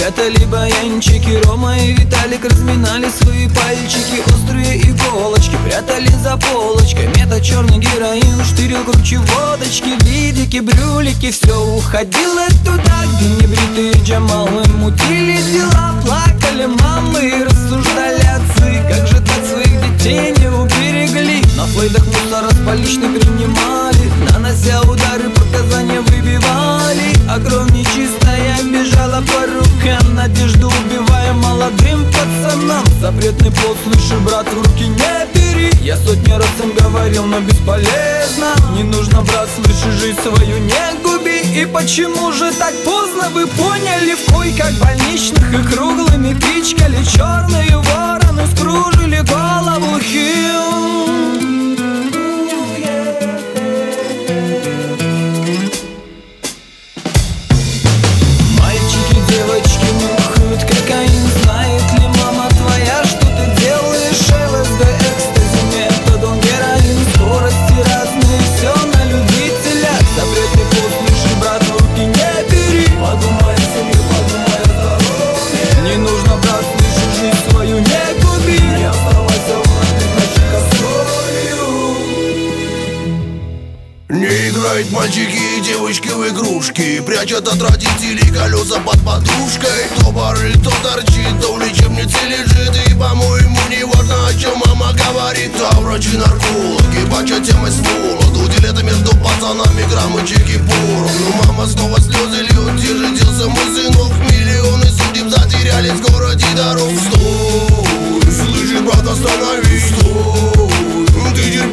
Прятали баянчики, Рома и Виталик разминали свои пальчики. Острые иголочки прятали за полочкой. Мета, черный героин, штырил круче водочки. Видики, брюлики, все уходило туда, где небритые Джамалы мутили дела. Плакали мамы и рассуждали отцы, как же так своих детей не уберегли. На флейдах мусора с поличной принимали, нанося удары, показания выбивали. А кровь нечистая бежала по рукам, надежду убивая молодым пацанам. Запретный плод, слыши, брат, в руки не бери. Я сотни раз им говорил, но бесполезно. Не нужно, брат, слыши, жизнь свою не губи. И почему же так поздно вы поняли? В койках больничных и круглыми пичкали. Черные вороны скружили голову Хилл. Мальчики, девочки нюхают кокаин. Знает ли мама твоя, что ты делаешь? ЛСД, экстази, метадон, героин. Скорости разные, все на любителя. Запретный плод, слыши, брат, в руки не бери. Подумай о себе, подумай о здоровье. Не нужно, брат, слыши, жизнь свою не губи. Не оставайся в родных ночах кровью. Не играют мальчики и девочки в игрушки, прячут от родителей колеса под подушкой. То барык, то торчит, то в лечебнице лежит. И, по-моему, не важно, о чем мама говорит. А врачи-наркологи бачат тему с молоду, делят между пацанами граммы чеки пору. Но мама снова слезы льет, где же делся мой сынок? Миллионы судеб затерялись в городе дорог. Стой, слышишь, брат, остановись. Стой, ты